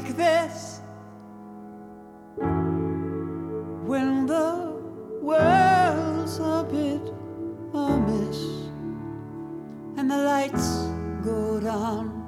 like this, when the world's a bit amiss and the lights go down.